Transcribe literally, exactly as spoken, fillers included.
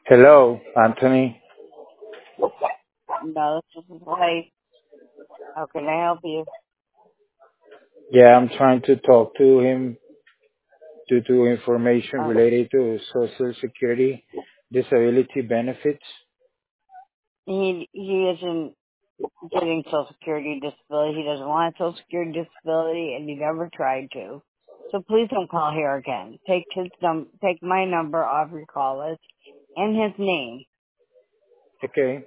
Hello, Anthony. No, this is Blake. How can I help you? Yeah, I'm trying to talk to him due to information Uh, related to Social Security disability benefits. he he isn't getting Social Security disability. He doesn't want Social Security disability, and he never tried to. So please don't call here again. Take his num take my number off your call list and his name. Okay.